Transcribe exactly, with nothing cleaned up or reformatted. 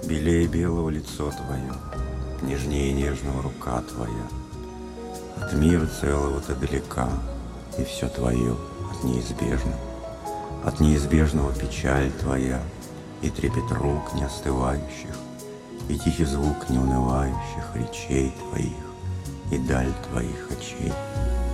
Белее белого лицо твое, нежнее нежного рука твоя. От мира целого ты далека, и все твое от неизбежного. От неизбежного печаль твоя, и трепет рук не остывающих, и тихий звук неунывающих речей твоих, и даль твоих очей.